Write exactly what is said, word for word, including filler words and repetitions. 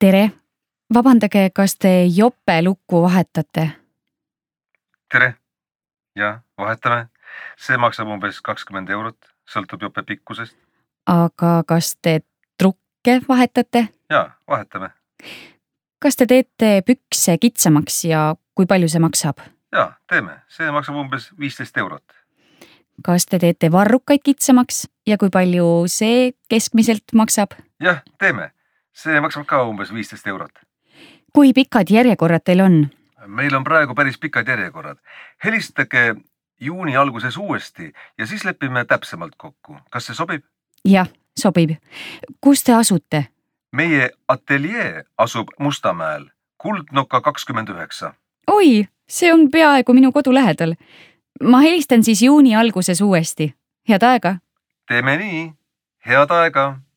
Tere! Vabandage, kas te jope lukku vahetate? Tere! Ja, vahetame. See maksab umbes kakskümmend eurot, sõltub jope pikkusest. Aga kas te trukke vahetate? Ja, vahetame. Kas te teete pükse kitsamaks ja kui palju see maksab? Ja, teeme. See maksab umbes viisteist eurot. Kas te teete varrukaid kitsamaks ja kui palju see keskmiselt maksab? Jah, teeme. See maksab ka umbes viisteist eurot. Kui pikad järjekorrad teil on? Meil on praegu päris pikad järjekorrad. Helistage juuni alguses uuesti ja siis lepime täpsemalt kokku. Kas see sobib? Jah, sobib. Kus te asute? Meie ateljee asub Mustamäel, Kuldnoka kakskümmend üheksa. Oi, see on peaaegu minu kodu lähedal. Ma helistan siis juuni alguses uuesti. Head aega! Teeme nii. Head aega!